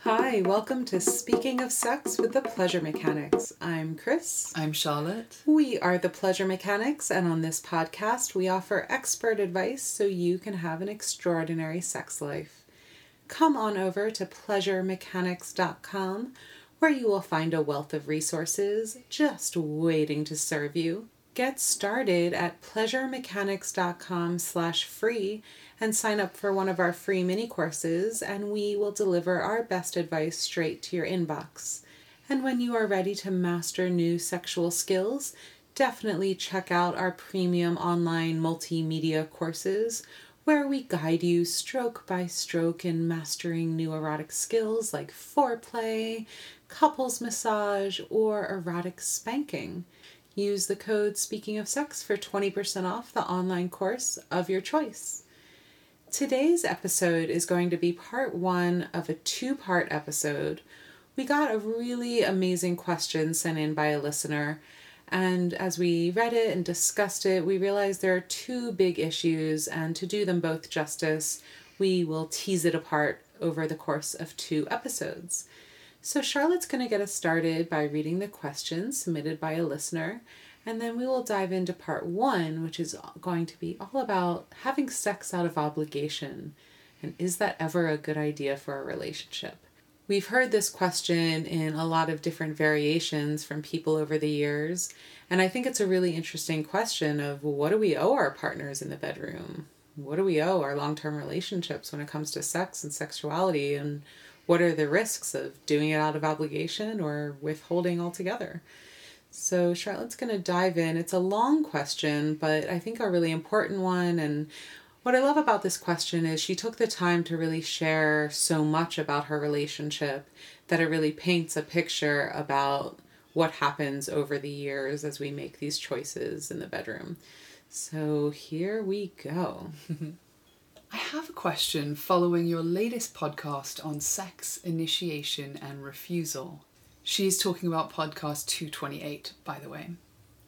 Hi, welcome to Speaking of Sex with the Pleasure Mechanics. I'm Chris. I'm Charlotte. We are the Pleasure Mechanics, and on this podcast, we offer expert advice so you can have an extraordinary sex life. Come on over to pleasuremechanics.com, where you will find a wealth of resources just waiting to serve you. Get started at pleasuremechanics.com/free and sign up for one of our free mini courses, and we will deliver our best advice straight to your inbox. And when you are ready to master new sexual skills, definitely check out our premium online multimedia courses, where we guide you stroke by stroke in mastering new erotic skills like foreplay, couples massage, or erotic spanking. Use the code Speaking of Sex for 20% off the online course of your choice. Today's episode is going to be part one of a two-part episode. We got a really amazing question sent in by a listener, and as we read it and discussed it, we realized there are two big issues, and to do them both justice, we will tease it apart over the course of two episodes. So Charlotte's going to get us started by reading the question submitted by a listener, and then we will dive into part one, which is going to be all about having sex out of obligation, and is that ever a good idea for a relationship? We've heard this question in a lot of different variations from people over the years, and I think it's a really interesting question of what do we owe our partners in the bedroom? What do we owe our long-term relationships when it comes to sex and sexuality, and what are the risks of doing it out of obligation or withholding altogether? So Charlotte's going to dive in. It's a long question, but I think a really important one. And what I love about this question is she took the time to really share so much about her relationship that it really paints a picture about what happens over the years as we make these choices in the bedroom. So here we go. I have a question following your latest podcast on sex, initiation, and refusal. She's talking about podcast 228, by the way.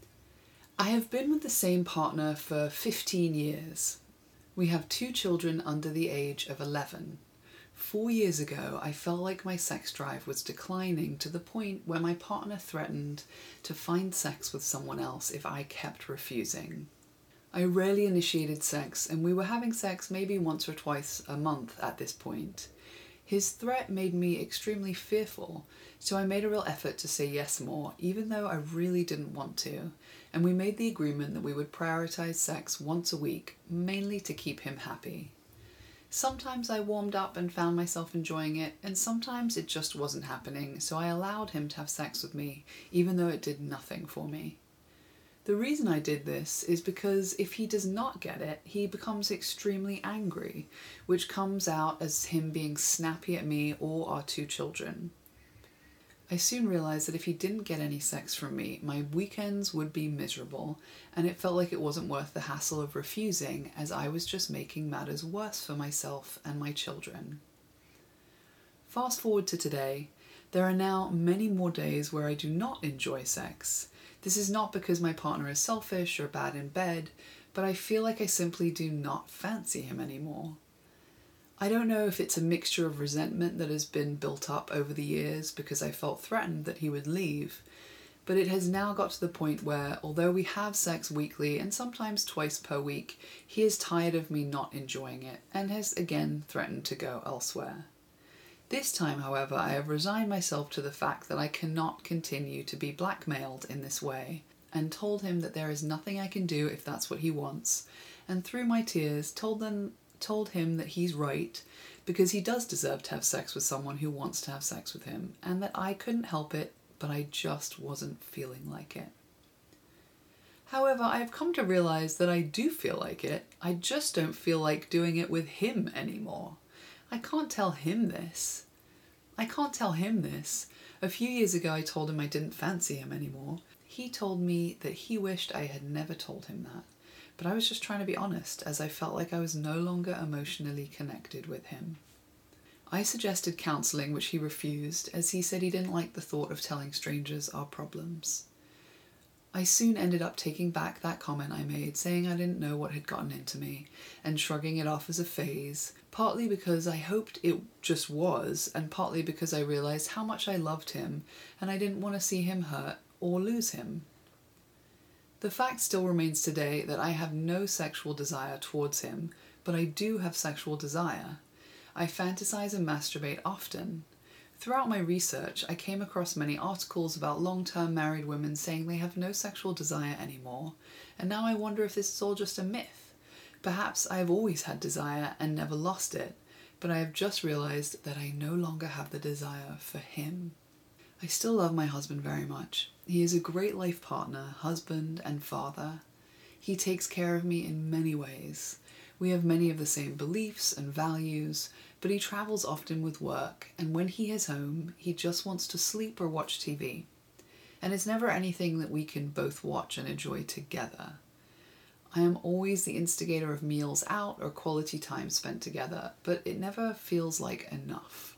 I have been with the same partner for 15 years. We have 2 children under the age of 11. 4 years ago, I felt like my sex drive was declining to the point where my partner threatened to find sex with someone else if I kept refusing. I rarely initiated sex, and we were having sex maybe once or twice a month at this point. His threat made me extremely fearful, so I made a real effort to say yes more, even though I really didn't want to, and we made the agreement that we would prioritize sex once a week, mainly to keep him happy. Sometimes I warmed up and found myself enjoying it, and sometimes it just wasn't happening, so I allowed him to have sex with me, even though it did nothing for me. The reason I did this is because if he does not get it, he becomes extremely angry, which comes out as him being snappy at me or our 2 children. I soon realized that if he didn't get any sex from me, my weekends would be miserable, and it felt like it wasn't worth the hassle of refusing, as I was just making matters worse for myself and my children. Fast forward to today, there are now many more days where I do not enjoy sex. This is not because my partner is selfish or bad in bed, but I feel like I simply do not fancy him anymore. I don't know if it's a mixture of resentment that has been built up over the years because I felt threatened that he would leave, but it has now got to the point where, although we have sex weekly and sometimes twice per week, he is tired of me not enjoying it and has again threatened to go elsewhere. This time, however, I have resigned myself to the fact that I cannot continue to be blackmailed in this way, and told him that there is nothing I can do if that's what he wants, and through my tears told him that he's right, because he does deserve to have sex with someone who wants to have sex with him, and that I couldn't help it, but I just wasn't feeling like it. However, I have come to realize that I do feel like it, I just don't feel like doing it with him anymore. I can't tell him this. A few years ago I told him I didn't fancy him anymore. He told me that he wished I had never told him that, but I was just trying to be honest, as I felt like I was no longer emotionally connected with him. I suggested counselling, which he refused, as he said he didn't like the thought of telling strangers our problems. I soon ended up taking back that comment I made, saying I didn't know what had gotten into me, and shrugging it off as a phase, partly because I hoped it just was, and partly because I realised how much I loved him, and I didn't want to see him hurt or lose him. The fact still remains today that I have no sexual desire towards him, but I do have sexual desire. I fantasize and masturbate often. Throughout my research, I came across many articles about long-term married women saying they have no sexual desire anymore, and now I wonder if this is all just a myth. Perhaps I have always had desire and never lost it, but I have just realised that I no longer have the desire for him. I still love my husband very much. He is a great life partner, husband, and father. He takes care of me in many ways. We have many of the same beliefs and values, but he travels often with work, and when he is home, he just wants to sleep or watch TV. And it's never anything that we can both watch and enjoy together. I am always the instigator of meals out or quality time spent together, but it never feels like enough.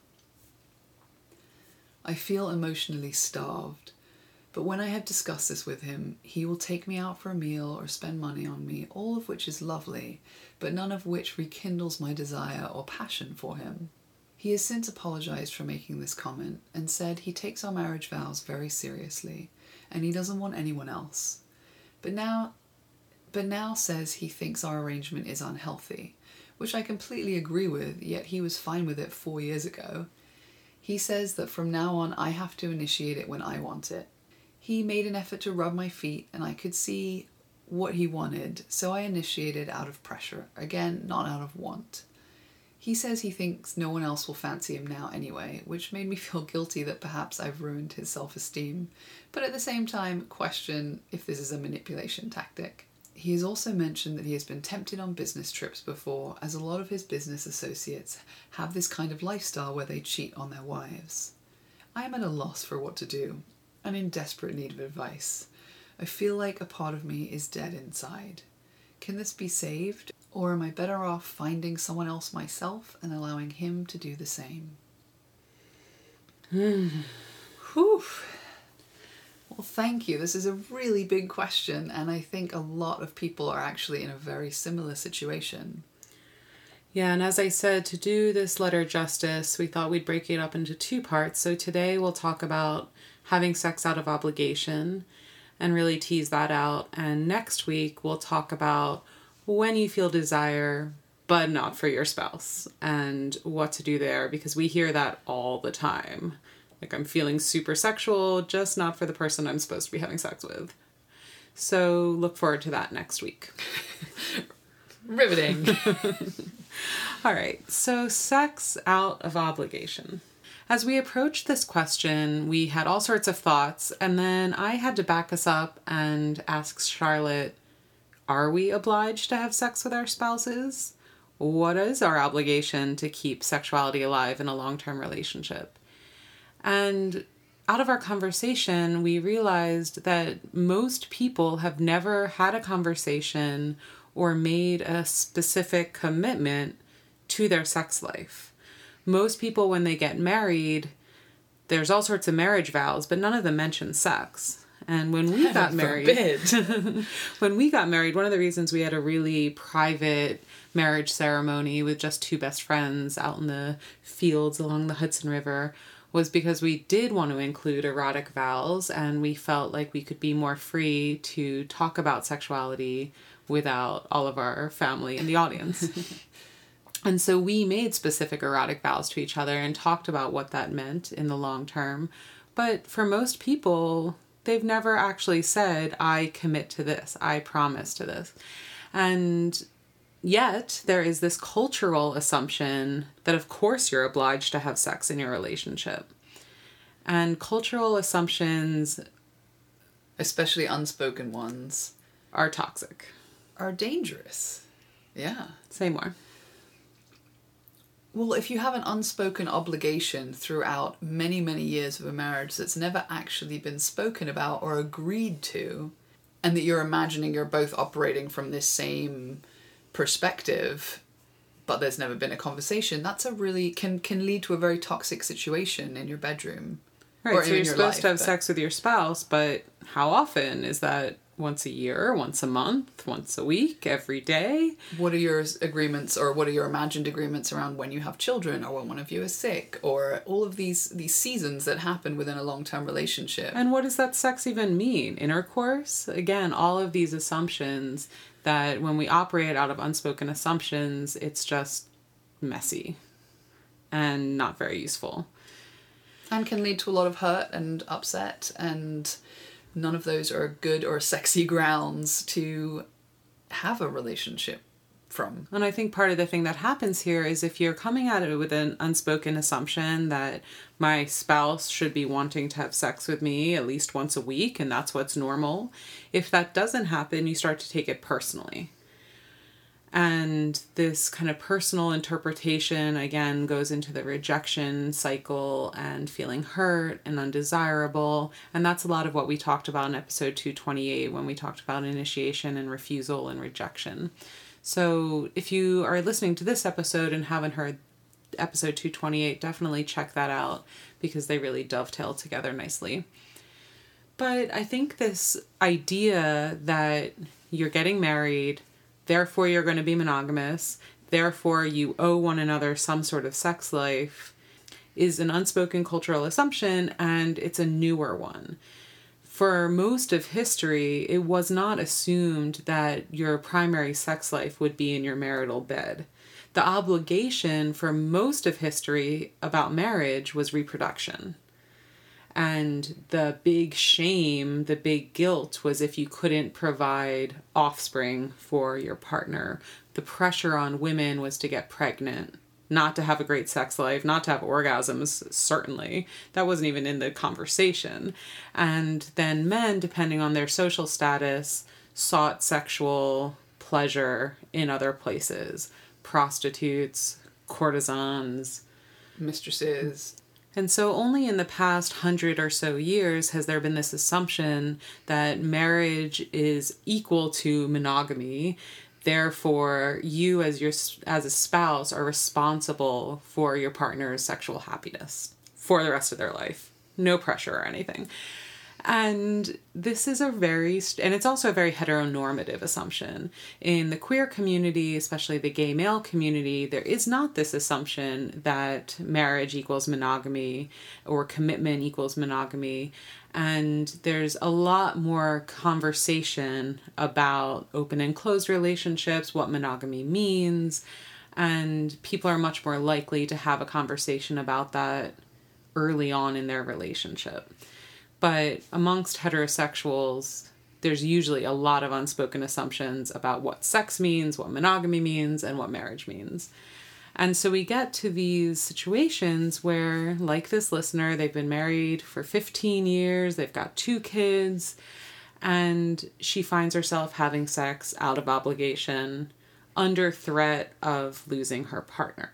I feel emotionally starved, but when I have discussed this with him, he will take me out for a meal or spend money on me, all of which is lovely, but none of which rekindles my desire or passion for him. He has since apologised for making this comment and said he takes our marriage vows very seriously and he doesn't want anyone else. But now says he thinks our arrangement is unhealthy, which I completely agree with, yet he was fine with it 4 years ago. He says that from now on I have to initiate it when I want it. He made an effort to rub my feet and I could see what he wanted, so I initiated out of pressure, again, not out of want. He says he thinks no one else will fancy him now anyway, which made me feel guilty that perhaps I've ruined his self-esteem, but at the same time question if this is a manipulation tactic. He has also mentioned that he has been tempted on business trips before, as a lot of his business associates have this kind of lifestyle where they cheat on their wives. I am at a loss for what to do, and in desperate need of advice. I feel like a part of me is dead inside. Can this be saved, or am I better off finding someone else myself and allowing him to do the same? Whew. Well, thank you. This is a really big question, and I think a lot of people are actually in a very similar situation. Yeah, and as I said, to do this letter justice, we thought we'd break it up into 2 parts. So today we'll talk about having sex out of obligation and really tease that out. And next week we'll talk about when you feel desire, but not for your spouse, and what to do there, because we hear that all the time. Like, I'm feeling super sexual, just not for the person I'm supposed to be having sex with. So look forward to that next week. Riveting. All right, so sex out of obligation. As we approached this question, we had all sorts of thoughts, and then I had to back us up and ask Charlotte, are we obliged to have sex with our spouses? What is our obligation to keep sexuality alive in a long-term relationship? And out of our conversation, we realized that most people have never had a conversation or made a specific commitment to their sex life. Most people, when they get married, there's all sorts of marriage vows, but none of them mention sex. And when we got married, one of the reasons we had a really private marriage ceremony with just 2 best friends out in the fields along the Hudson River was because we did want to include erotic vows, and we felt like we could be more free to talk about sexuality without all of our family in the audience. And so we made specific erotic vows to each other and talked about what that meant in the long term. But for most people, they've never actually said, I commit to this, I promise to this. And yet there is this cultural assumption that of course you're obliged to have sex in your relationship. And cultural assumptions, especially unspoken ones, are toxic. Are dangerous. Yeah. Say more. Well, if you have an unspoken obligation throughout many, many years of a marriage that's never actually been spoken about or agreed to, and that you're imagining you're both operating from this same perspective, but there's never been a conversation, that's a really can lead to a very toxic situation in your bedroom. Right, or so in you're your supposed life, to have but- sex with your spouse, but how often? Is that once a year, once a month, once a week, every day? What are your agreements, or what are your imagined agreements around when you have children, or when one of you is sick, or all of these seasons that happen within a long-term relationship? And what does that sex even mean? Intercourse? Again, all of these assumptions that when we operate out of unspoken assumptions, it's just messy and not very useful. And can lead to a lot of hurt and upset, and none of those are good or sexy grounds to have a relationship from. And I think part of the thing that happens here is if you're coming at it with an unspoken assumption that my spouse should be wanting to have sex with me at least once a week and that's what's normal, if that doesn't happen, you start to take it personally. And this kind of personal interpretation, again, goes into the rejection cycle and feeling hurt and undesirable. And that's a lot of what we talked about in episode 228 when we talked about initiation and refusal and rejection. So if you are listening to this episode and haven't heard episode 228, definitely check that out because they really dovetail together nicely. But I think this idea that you're getting married, therefore you're going to be monogamous, therefore you owe one another some sort of sex life, is an unspoken cultural assumption, and it's a newer one. For most of history, it was not assumed that your primary sex life would be in your marital bed. The obligation for most of history about marriage was reproduction. And the big shame, the big guilt was if you couldn't provide offspring for your partner. The pressure on women was to get pregnant, not to have a great sex life, not to have orgasms, certainly. That wasn't even in the conversation. And then men, depending on their social status, sought sexual pleasure in other places. Prostitutes, courtesans, Mistresses. And so only in the past 100 or so years has there been this assumption that marriage is equal to monogamy. Therefore, you as a spouse are responsible for your partner's sexual happiness for the rest of their life. No pressure or anything. And this is and it's also a very heteronormative assumption. In the queer community, especially the gay male community, there is not this assumption that marriage equals monogamy or commitment equals monogamy. And there's a lot more conversation about open and closed relationships, what monogamy means, and people are much more likely to have a conversation about that early on in their relationship. But amongst heterosexuals, there's usually a lot of unspoken assumptions about what sex means, what monogamy means, and what marriage means. And so we get to these situations where, like this listener, they've been married for 15 years, they've got 2 kids, and she finds herself having sex out of obligation under threat of losing her partner.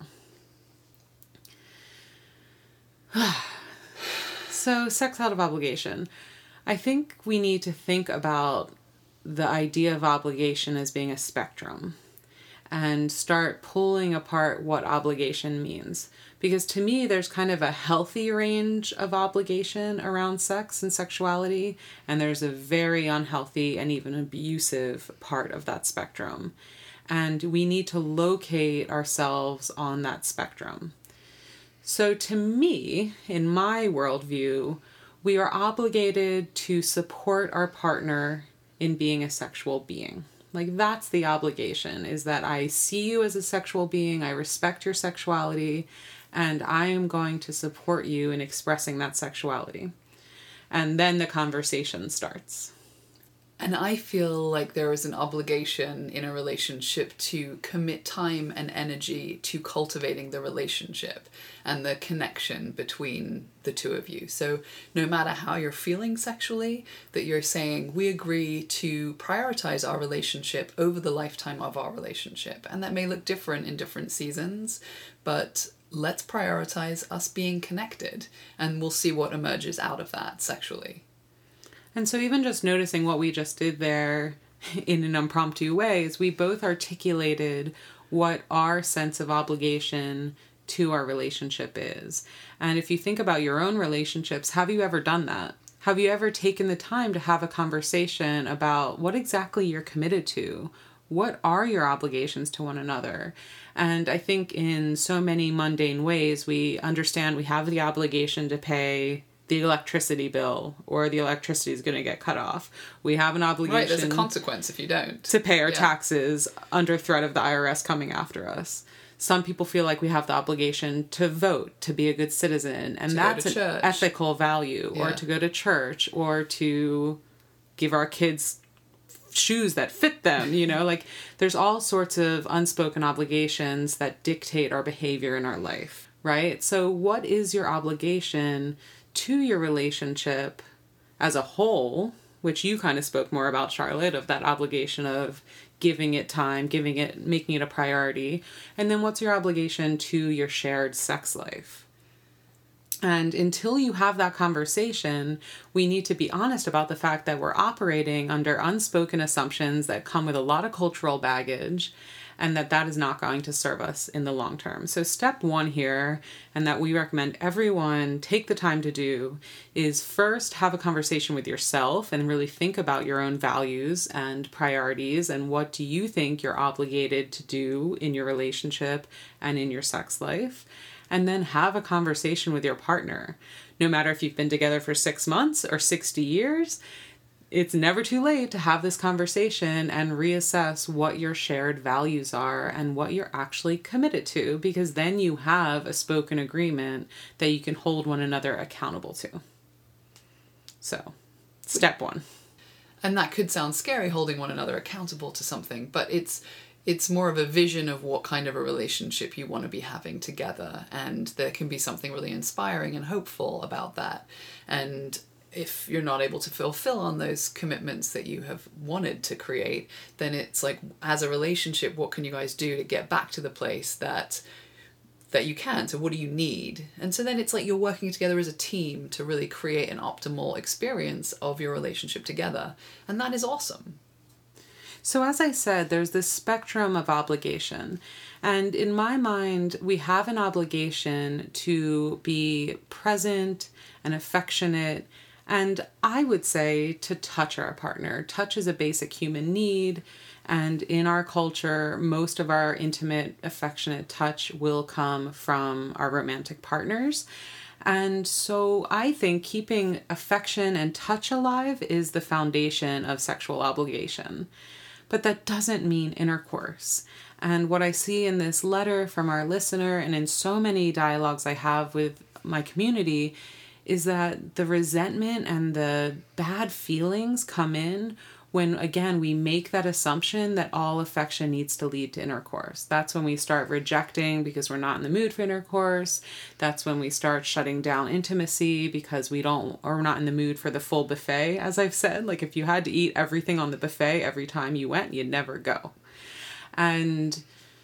So, sex out of obligation. I think we need to think about the idea of obligation as being a spectrum and start pulling apart what obligation means. Because to me, there's kind of a healthy range of obligation around sex and sexuality, and there's a very unhealthy and even abusive part of that spectrum. And we need to locate ourselves on that spectrum. So to me, in my worldview, we are obligated to support our partner in being a sexual being. Like, that's the obligation, is that I see you as a sexual being, I respect your sexuality, and I am going to support you in expressing that sexuality. And then the conversation starts. And I feel like there is an obligation in a relationship to commit time and energy to cultivating the relationship and the connection between the two of you. So no matter how you're feeling sexually, that you're saying, we agree to prioritize our relationship over the lifetime of our relationship. And that may look different in different seasons, but let's prioritize us being connected, and we'll see what emerges out of that sexually. And so even just noticing what we just did there in an impromptu way is we both articulated what our sense of obligation to our relationship is. And if you think about your own relationships, have you ever done that? Have you ever taken the time to have a conversation about what exactly you're committed to? What are your obligations to one another? And I think in so many mundane ways, we understand we have the obligation to pay the electricity bill, or the electricity is going to get cut off. We have an obligation. Right, there's a consequence if you don't. To pay our taxes under threat of the IRS coming after us. Some people feel like we have the obligation to vote, to be a good citizen, and that's an ethical value, or to go to church, or to give our kids shoes that fit them, like there's all sorts of unspoken obligations that dictate our behavior in our life, right? So what is your obligation to your relationship as a whole, which you kind of spoke more about, Charlotte, of that obligation of giving it time, making it a priority. And then what's your obligation to your shared sex life? And until you have that conversation, we need to be honest about the fact that we're operating under unspoken assumptions that come with a lot of cultural baggage, and that is not going to serve us in the long term. So step one here, and that we recommend everyone take the time to do, is first have a conversation with yourself and really think about your own values and priorities, and what do you think you're obligated to do in your relationship and in your sex life. And then have a conversation with your partner. No matter if you've been together for 6 months or 60 years, it's never too late to have this conversation and reassess what your shared values are and what you're actually committed to, because then you have a spoken agreement that you can hold one another accountable to. So, step one. And that could sound scary, holding one another accountable to something, but it's more of a vision of what kind of a relationship you want to be having together. And there can be something really inspiring and hopeful about that. And if you're not able to fulfill on those commitments that you have wanted to create, then it's like, as a relationship, what can you guys do to get back to the place that you can? So what do you need? And so then it's like you're working together as a team to really create an optimal experience of your relationship together. And that is awesome. So as I said, there's this spectrum of obligation. And in my mind, we have an obligation to be present and affectionate, and I would say to touch our partner. Touch is a basic human need, and in our culture, most of our intimate, affectionate touch will come from our romantic partners. And so I think keeping affection and touch alive is the foundation of sexual obligation. But that doesn't mean intercourse. And what I see in this letter from our listener, and in so many dialogues I have with my community, is that the resentment and the bad feelings come in when, again, we make that assumption that all affection needs to lead to intercourse. That's when we start rejecting because we're not in the mood for intercourse. That's when we start shutting down intimacy because we're not in the mood for the full buffet, as I've said. Like, if you had to eat everything on the buffet every time you went, you'd never go. And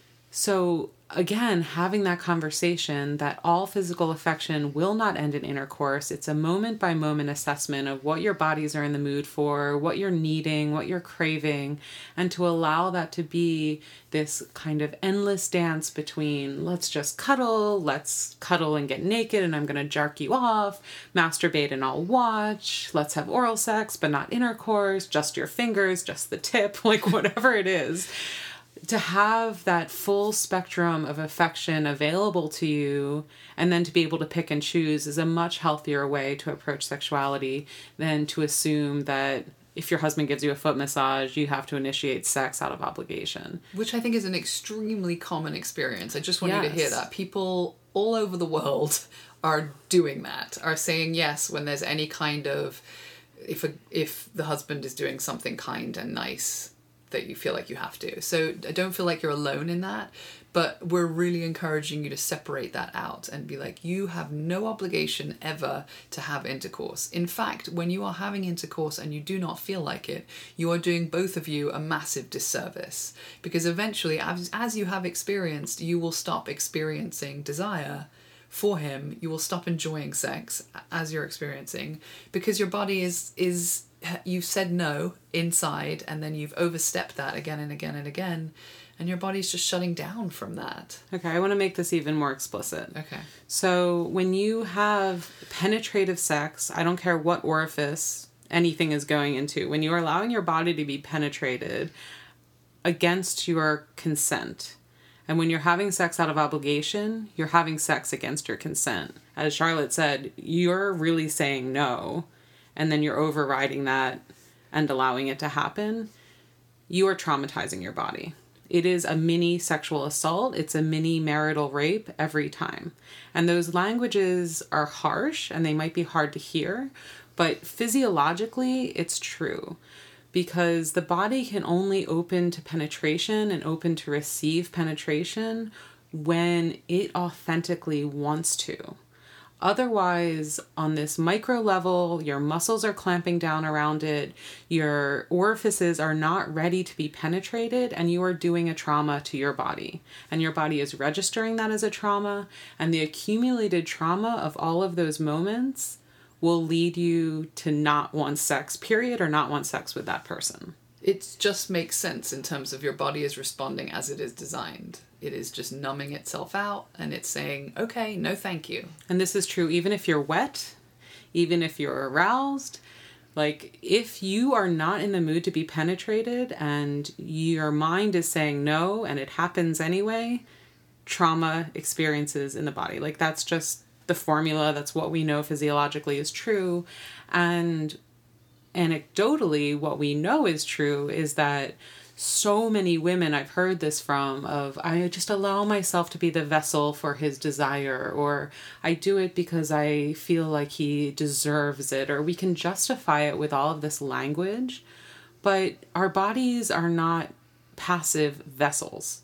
so, again, having that conversation that all physical affection will not end in intercourse. It's a moment-by-moment assessment of what your bodies are in the mood for, what you're needing, what you're craving, and to allow that to be this kind of endless dance between let's just let's cuddle and get naked and I'm going to jerk you off, masturbate and I'll watch, let's have oral sex but not intercourse, just your fingers, just the tip, like whatever it is. To have that full spectrum of affection available to you and then to be able to pick and choose is a much healthier way to approach sexuality than to assume that if your husband gives you a foot massage, you have to initiate sex out of obligation. Which I think is an extremely common experience. I just want you to hear that. People all over the world are doing that, are saying yes when there's any kind of, if the husband is doing something kind and nice, that you feel like you have to. So I don't feel like you're alone in that, but we're really encouraging you to separate that out and be like, you have no obligation ever to have intercourse. In fact, when you are having intercourse and you do not feel like it, you are doing both of you a massive disservice, because eventually, as you have experienced, you will stop experiencing desire for him. You will stop enjoying sex as you're experiencing, because your body is you've said no inside, and then you've overstepped that again and again and again, and your body's just shutting down from that. Okay, I want to make this even more explicit. Okay. So when you have penetrative sex, I don't care what orifice anything is going into, when you are allowing your body to be penetrated against your consent, and when you're having sex out of obligation, you're having sex against your consent. As Charlotte said, you're really saying no, and then you're overriding that and allowing it to happen. You are traumatizing your body. It is a mini sexual assault. It's a mini marital rape every time. And those languages are harsh and they might be hard to hear, but physiologically it's true. Because the body can only open to penetration and open to receive penetration when it authentically wants to. Otherwise, on this micro level, your muscles are clamping down around it, your orifices are not ready to be penetrated, and you are doing a trauma to your body. And your body is registering that as a trauma, and the accumulated trauma of all of those moments will lead you to not want sex, period, or not want sex with that person. It just makes sense in terms of your body is responding as it is designed. It is just numbing itself out and it's saying, okay, no thank you. And this is true even if you're wet, even if you're aroused. Like, if you are not in the mood to be penetrated and your mind is saying no and it happens anyway, trauma experiences in the body. Like, that's just the formula. That's what we know physiologically is true. And anecdotally, what we know is true is that so many women I've heard this from of, I just allow myself to be the vessel for his desire, or I do it because I feel like he deserves it, or we can justify it with all of this language, but our bodies are not passive vessels.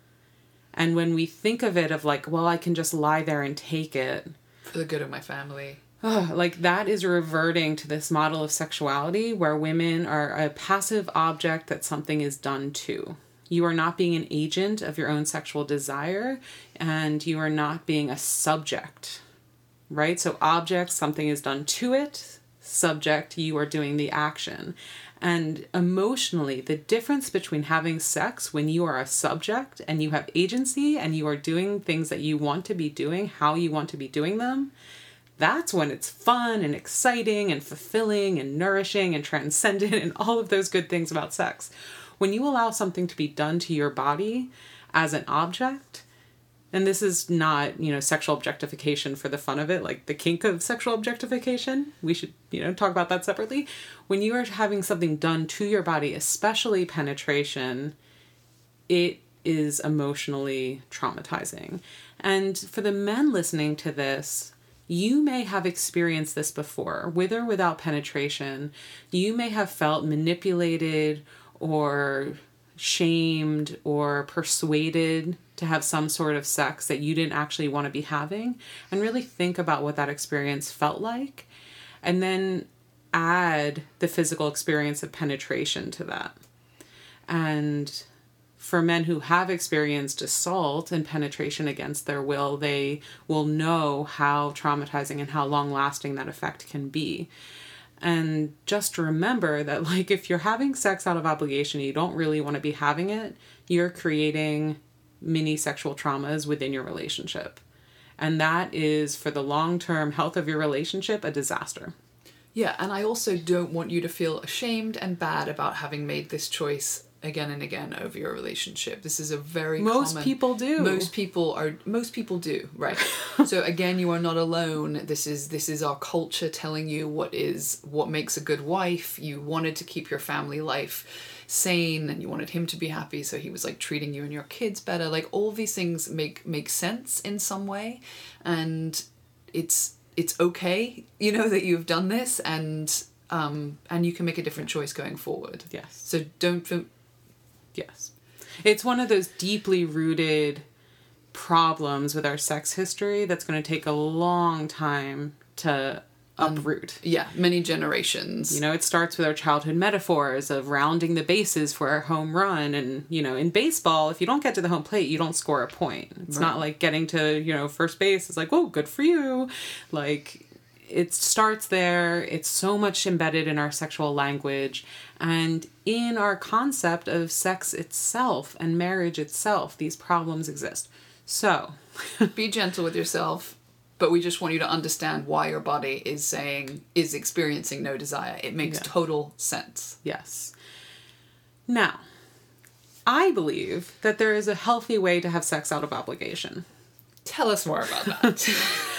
And when we think of it of like, well, I can just lie there and take it. For the good of my family. Like, that is reverting to this model of sexuality where women are a passive object that something is done to. You are not being an agent of your own sexual desire, and you are not being a subject, right? So object, something is done to it. Subject, you are doing the action. And emotionally, the difference between having sex when you are a subject and you have agency and you are doing things that you want to be doing, how you want to be doing them, that's when it's fun and exciting and fulfilling and nourishing and transcendent and all of those good things about sex. When you allow something to be done to your body as an object, and this is not, sexual objectification for the fun of it, like the kink of sexual objectification. We should, talk about that separately. When you are having something done to your body, especially penetration, it is emotionally traumatizing. And for the men listening to this, you may have experienced this before, with or without penetration. You may have felt manipulated or shamed or persuaded to have some sort of sex that you didn't actually want to be having, and really think about what that experience felt like, and then add the physical experience of penetration to that. And for men who have experienced assault and penetration against their will, they will know how traumatizing and how long-lasting that effect can be. And just remember that, like, if you're having sex out of obligation, you don't really want to be having it, you're creating mini sexual traumas within your relationship. And that is, for the long-term health of your relationship, a disaster. Yeah, and I also don't want you to feel ashamed and bad about having made this choice again and again over your relationship. This is a very Most common... people do. Most people do, right. So again, you are not alone. This is our culture telling you what makes a good wife. You wanted to keep your family life sane and you wanted him to be happy, so he was like treating you and your kids better. Like, all these things make sense in some way, and it's okay, that you've done this, and you can make a different choice going forward. Yes. So don't... Yes. It's one of those deeply rooted problems with our sex history that's going to take a long time to uproot. Yeah, many generations. It starts with our childhood metaphors of rounding the bases for a home run. And, in baseball, if you don't get to the home plate, you don't score a point. It's not like getting to, first base. It's like, whoa, good for you. Like, it starts there. It's so much embedded in our sexual language and in our concept of sex itself and marriage itself. These problems exist. So be gentle with yourself, but we just want you to understand why your body is experiencing no desire. It makes total sense. Yes. Now, I believe that there is a healthy way to have sex out of obligation. Tell us more about that.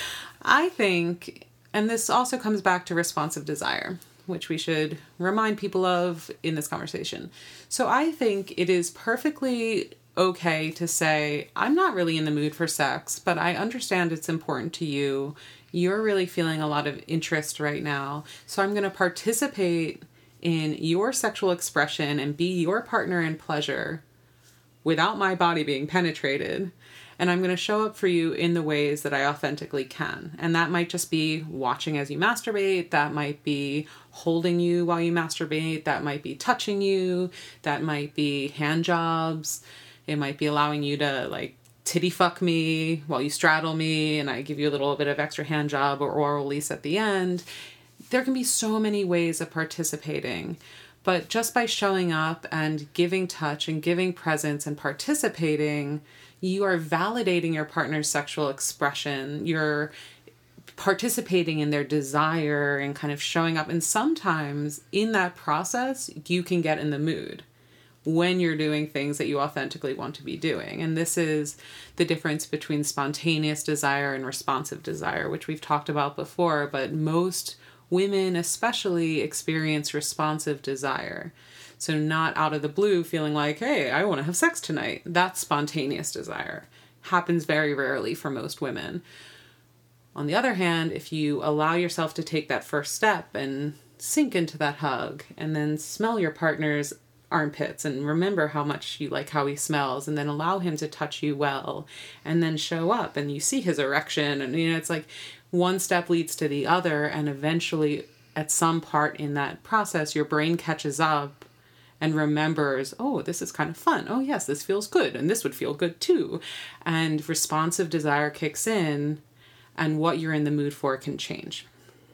I think, and this also comes back to responsive desire, which we should remind people of in this conversation. So I think it is perfectly okay to say, I'm not really in the mood for sex, but I understand it's important to you. You're really feeling a lot of interest right now. So I'm going to participate in your sexual expression and be your partner in pleasure without my body being penetrated. And I'm going to show up for you in the ways that I authentically can. And that might just be watching as you masturbate. That might be holding you while you masturbate. That might be touching you. That might be hand jobs. It might be allowing you to like titty fuck me while you straddle me and I give you a little bit of extra hand job or oral release at the end. There can be so many ways of participating. But just by showing up and giving touch and giving presence and participating, you are validating your partner's sexual expression. You're participating in their desire and kind of showing up. And sometimes in that process, you can get in the mood when you're doing things that you authentically want to be doing. And this is the difference between spontaneous desire and responsive desire, which we've talked about before, but most women especially experience responsive desire. So not out of the blue feeling like, hey, I want to have sex tonight. That's spontaneous desire. Happens very rarely for most women. On the other hand, if you allow yourself to take that first step and sink into that hug and then smell your partner's armpits and remember how much you like how he smells and then allow him to touch you well and then show up and you see his erection and it's like one step leads to the other and eventually at some part in that process your brain catches up and remembers, oh, this is kind of fun. Oh, yes, this feels good. And this would feel good too. And responsive desire kicks in and what you're in the mood for can change.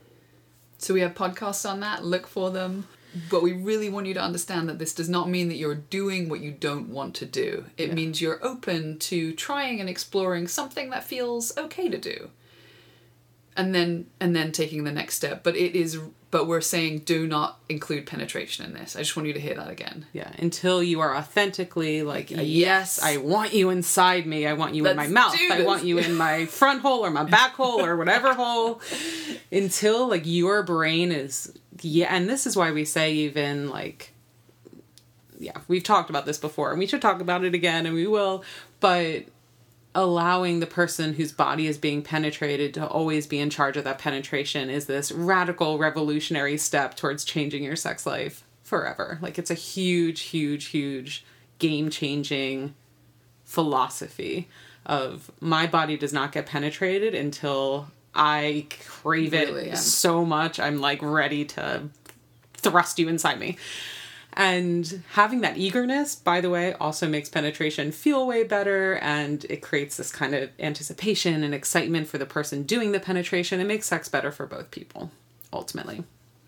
So we have podcasts on that. Look for them. But we really want you to understand that this does not mean that you're doing what you don't want to do. It means you're open to trying and exploring something that feels okay to do. And then taking the next step. But we're saying do not include penetration in this. I just want you to hear that again. Yeah, until you are authentically like, yes, I want you inside me. I want you in my mouth. I want you in my front hole or my back hole or whatever hole. Until like your brain is, and this is why we say even like, we've talked about this before and we should talk about it again and we will, but allowing the person whose body is being penetrated to always be in charge of that penetration is this radical revolutionary step towards changing your sex life forever. Like it's a huge, huge, huge game-changing philosophy of my body does not get penetrated until I crave it so much. I'm like ready to thrust you inside me. And having that eagerness, by the way, also makes penetration feel way better and it creates this kind of anticipation and excitement for the person doing the penetration. It makes sex better for both people, ultimately.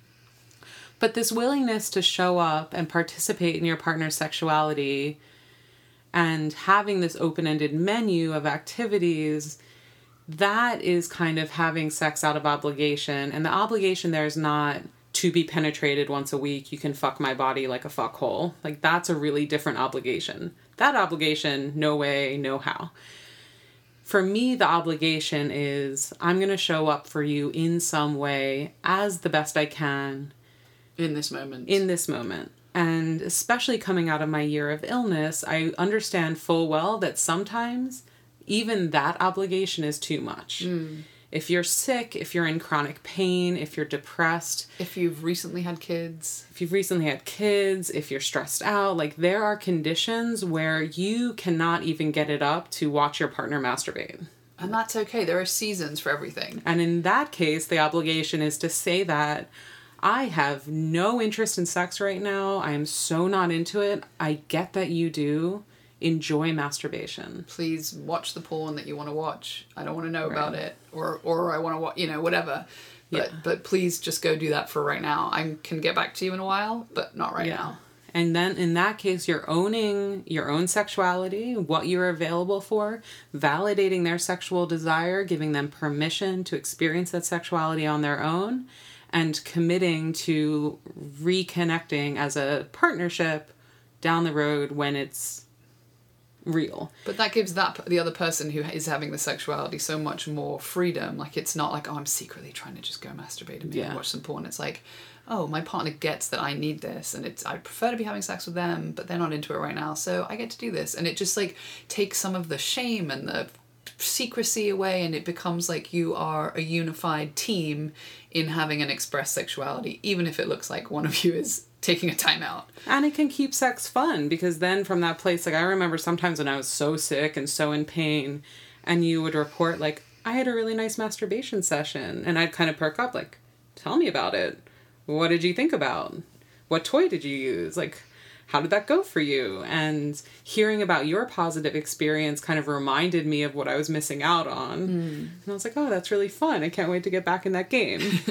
But this willingness to show up and participate in your partner's sexuality and having this open-ended menu of activities, that is kind of having sex out of obligation. And the obligation there is not to be penetrated once a week, you can fuck my body like a fuckhole. Like, that's a really different obligation. That obligation, no way, no how. For me, the obligation is I'm going to show up for you in some way as the best I can. In this moment. And especially coming out of my year of illness, I understand full well that sometimes even that obligation is too much. If you're sick, if you're in chronic pain, if you're depressed. If you've recently had kids. If you're stressed out. Like, there are conditions where you cannot even get it up to watch your partner masturbate. And that's okay. There are seasons for everything. And in that case, the obligation is to say that I have no interest in sex right now. I am so not into it. I get that you do. Enjoy masturbation. Please watch the porn that you want to watch. I don't want to know about it. Or I want to watch, whatever. But please just go do that for right now. I can get back to you in a while, but not right now. And then in that case, you're owning your own sexuality, what you're available for, validating their sexual desire, giving them permission to experience that sexuality on their own, and committing to reconnecting as a partnership down the road when it's real. But that gives the other person who is having the sexuality so much more freedom. Like, it's not like, oh, I'm secretly trying to just go masturbate and maybe watch some porn. It's like, oh, my partner gets that I need this, and I prefer to be having sex with them, but they're not into it right now, so I get to do this. And it just, like, takes some of the shame and the secrecy away, and it becomes like you are a unified team in having an expressed sexuality, even if it looks like one of you is taking a time out. And it can keep sex fun, because then from that place, like, I remember sometimes when I was so sick and so in pain, and you would report, like, I had a really nice masturbation session, and I'd kind of perk up, like, tell me about it. What did you think about? What toy did you use? Like, how did that go for you? And hearing about your positive experience kind of reminded me of what I was missing out on. And I was like, oh, that's really fun. I can't wait to get back in that game.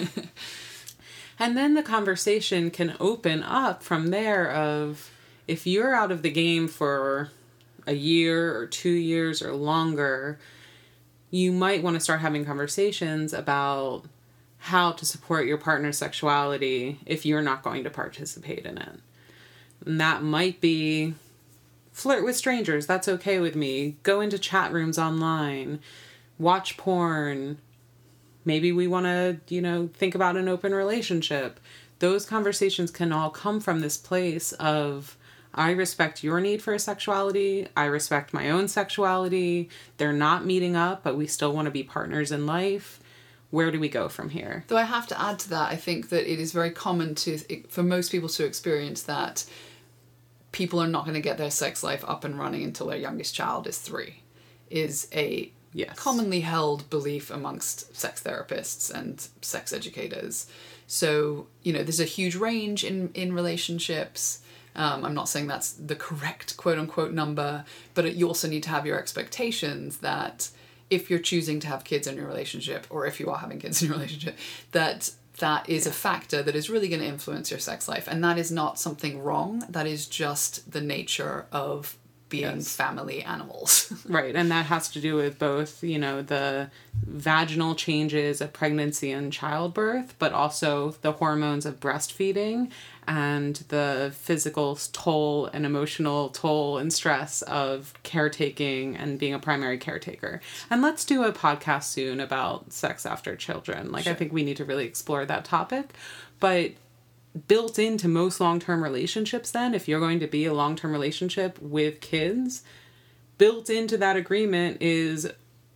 And then the conversation can open up from there of, if you're out of the game for a year or 2 years or longer, you might want to start having conversations about how to support your partner's sexuality if you're not going to participate in it. And that might be flirt with strangers. That's okay with me. Go into chat rooms online. Watch porn. Maybe we want to, think about an open relationship. Those conversations can all come from this place of, I respect your need for a sexuality. I respect my own sexuality. They're not meeting up, but we still want to be partners in life. Where do we go from here? Though I have to add to that, I think that it is very common for most people to experience that people are not going to get their sex life up and running until their youngest child is 3, is a commonly held belief amongst sex therapists and sex educators. So, there's a huge range in relationships. I'm not saying that's the correct quote-unquote number, but you also need to have your expectations that if you're choosing to have kids in your relationship, or if you are having kids in your relationship, that is a factor that is really going to influence your sex life. And that is not something wrong. That is just the nature of being family animals. Right. And that has to do with both, the vaginal changes of pregnancy and childbirth, but also the hormones of breastfeeding and the physical toll and emotional toll and stress of caretaking and being a primary caretaker. And let's do a podcast soon about sex after children. Sure. I think we need to really explore that topic. But built into most long-term relationships then, if you're going to be a long-term relationship with kids, built into that agreement is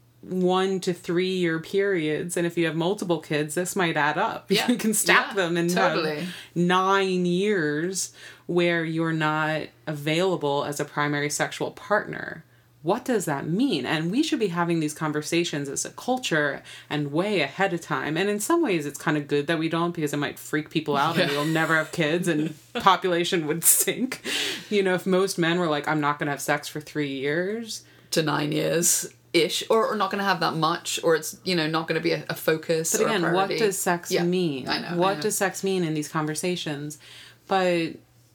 1 to 3 year periods. And if you have multiple kids, this might add up. Yeah. You can stack them and totally have 9 years where you're not available as a primary sexual partner. What does that mean? And we should be having these conversations as a culture and way ahead of time. And in some ways, it's kind of good that we don't, because it might freak people out and we'll never have kids and population would sink. If most men were like, I'm not going to have sex for 3 years. To 9 years-ish. Or not going to have that much. Or it's, not going to be a focus. But again, what does sex mean? I know. What does sex mean in these conversations? But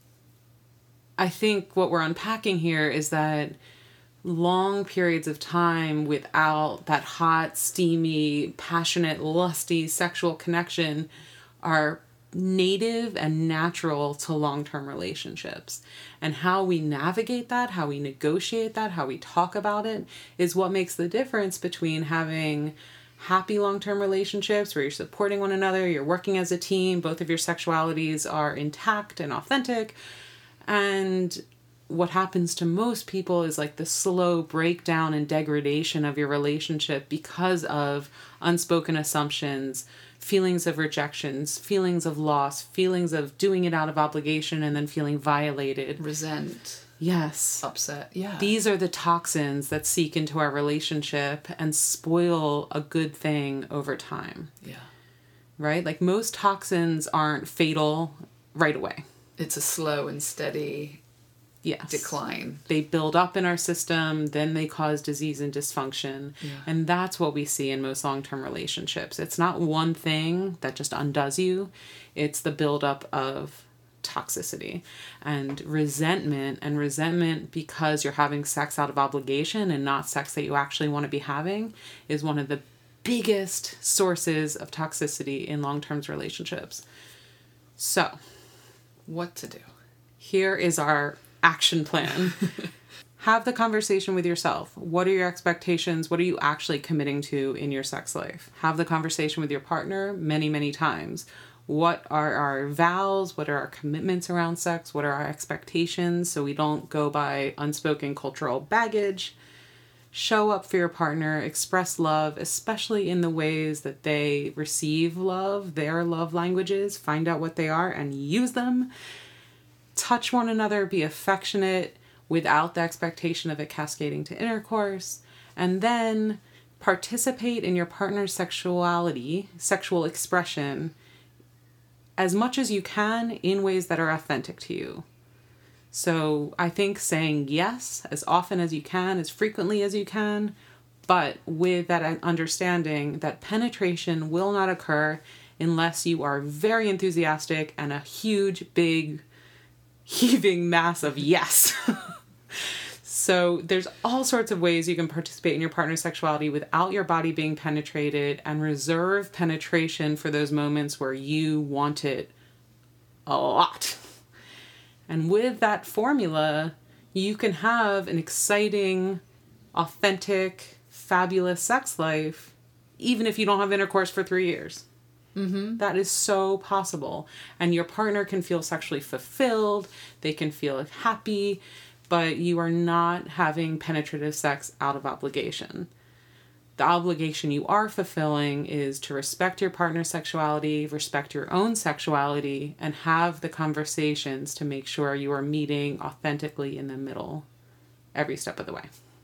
I think what we're unpacking here is that long periods of time without that hot, steamy, passionate, lusty sexual connection are native and natural to long-term relationships. And how we navigate that, how we negotiate that, how we talk about it is what makes the difference between having happy long-term relationships where you're supporting one another, you're working as a team, both of your sexualities are intact and authentic, and what happens to most people is the slow breakdown and degradation of your relationship because of unspoken assumptions, feelings of rejections, feelings of loss, feelings of doing it out of obligation and then feeling violated. Resent. Yes. Upset. Yeah. These are the toxins that seep into our relationship and spoil a good thing over time. Yeah. Right? Most toxins aren't fatal right away. It's a slow and steady Yes. decline. They build up in our system, then they cause disease and dysfunction. Yeah. And that's what we see in most long-term relationships. It's not one thing that just undoes you. It's the buildup of toxicity and resentment because you're having sex out of obligation and not sex that you actually want to be having is one of the biggest sources of toxicity in long-term relationships. So, What to do? here is our action plan. Have the conversation with yourself. What are your expectations? What are you actually committing to in your sex life? Have the conversation with your partner many, many times. What are our vows? What are our commitments around sex? What are our expectations so we don't go by unspoken cultural baggage? Show up for your partner, express love, especially in the ways that they receive love, their love languages. Find out what they are and use them. Touch one another, be affectionate without the expectation of it cascading to intercourse. And then participate in your partner's sexuality, sexual expression, as much as you can in ways that are authentic to you. So I think saying yes as often as you can, as frequently as you can, but with that understanding that penetration will not occur unless you are very enthusiastic and a huge, big, heaving mass of yes. So there's all sorts of ways you can participate in your partner's sexuality without your body being penetrated, and reserve penetration for those moments where you want it a lot. And with that formula, you can have an exciting, authentic, fabulous sex life, even if you don't have intercourse for 3 years. Mm-hmm. That is so possible. And your partner can feel sexually fulfilled. They can feel happy, but you are not having penetrative sex out of obligation. The obligation you are fulfilling is to respect your partner's sexuality, respect your own sexuality, and have the conversations to make sure you are meeting authentically in the middle every step of the way.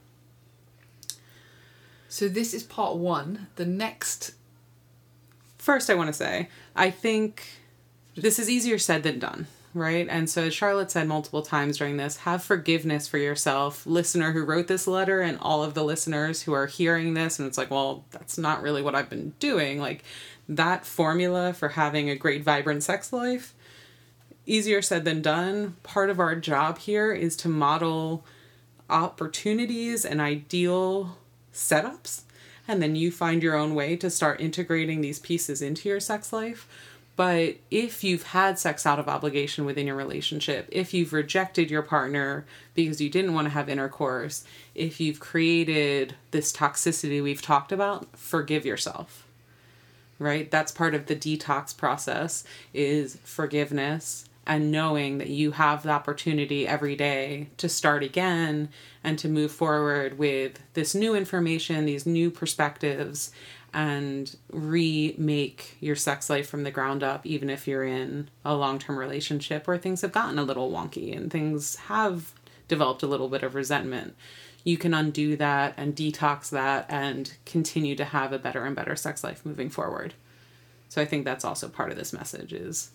So this is part 1. The next... First, I want to say, I think this is easier said than done, right? And so Charlotte said multiple times during this, have forgiveness for yourself, listener who wrote this letter, and all of the listeners who are hearing this. And it's like, well, that's not really what I've been doing. Like, that formula for having a great, vibrant sex life, easier said than done. Part of our job here is to model opportunities and ideal setups. And then you find your own way to start integrating these pieces into your sex life. But if you've had sex out of obligation within your relationship, if you've rejected your partner because you didn't want to have intercourse, if you've created this toxicity we've talked about, forgive yourself, right? That's part of the detox process, is forgiveness and knowing that you have the opportunity every day to start again and to move forward with this new information, these new perspectives, and remake your sex life from the ground up, even if you're in a long-term relationship where things have gotten a little wonky and things have developed a little bit of resentment. You can undo that and detox that and continue to have a better and better sex life moving forward. So I think that's also part of this message, is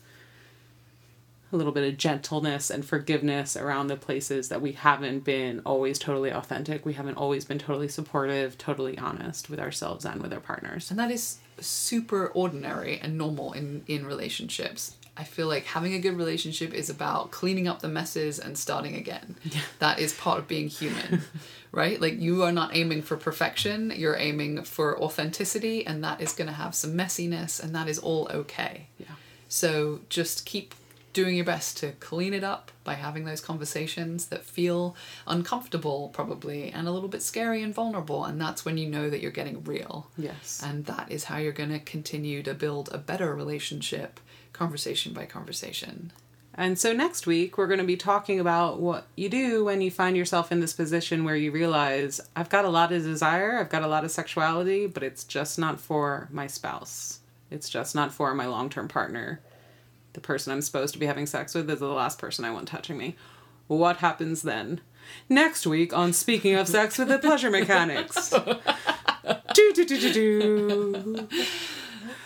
a little bit of gentleness and forgiveness around the places that we haven't been always totally authentic. We haven't always been totally supportive, totally honest with ourselves and with our partners. And that is super ordinary and normal in relationships. I feel like having a good relationship is about cleaning up the messes and starting again. Yeah. That is part of being human, right? Like, you are not aiming for perfection. You're aiming for authenticity, and that is going to have some messiness, and that is all okay. Yeah. So just keep doing your best to clean it up by having those conversations that feel uncomfortable, probably, and a little bit scary and vulnerable. And that's when you know that you're getting real. Yes. And that is how you're going to continue to build a better relationship, conversation by conversation. And so next week, we're going to be talking about what you do when you find yourself in this position where you realize, I've got a lot of desire, I've got a lot of sexuality, but it's just not for my spouse. It's just not for my long-term partner. The person I'm supposed to be having sex with is the last person I want touching me. What happens then? Next week on Speaking of Sex with the Pleasure Mechanics.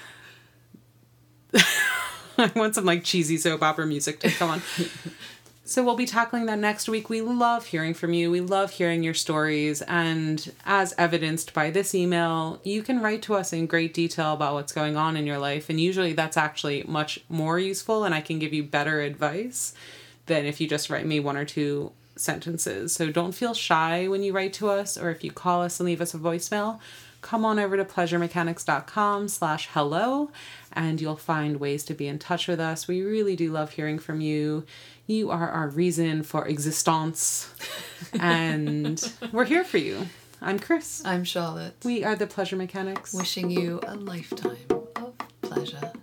I want some like cheesy soap opera music to come on. So we'll be tackling that next week. We love hearing from you. We love hearing your stories. And as evidenced by this email, you can write to us in great detail about what's going on in your life. And usually that's actually much more useful, and I can give you better advice than if you just write me 1 or 2 sentences. So don't feel shy when you write to us, or if you call us and leave us a voicemail. Come on over to pleasuremechanics.com/hello, and you'll find ways to be in touch with us. We really do love hearing from you. You are our reason for existence, and we're here for you. I'm Chris. I'm Charlotte. We are the Pleasure Mechanics. Wishing you a lifetime of pleasure.